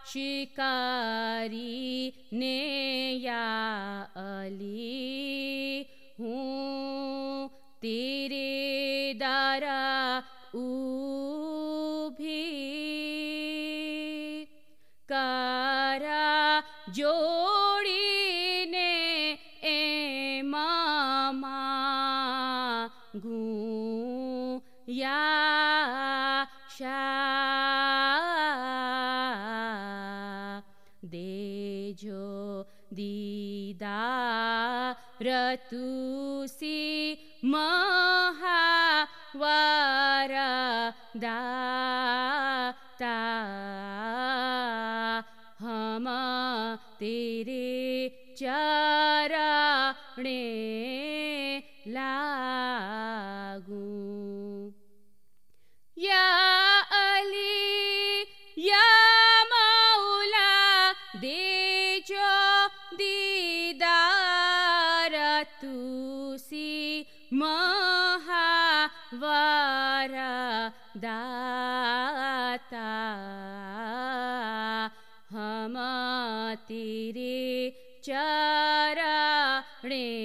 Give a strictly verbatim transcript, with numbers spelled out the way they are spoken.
शिकारी ने या अली हूँ तेरे दारा ऊभी कारा जोड़ीने ए मामा गूँ या देजो दीदार तुसी महावर दाता हम तेरे चरणे लागूं या अली या मौला देजो दीदार तुसी महावर दाता हम तेरे चरणे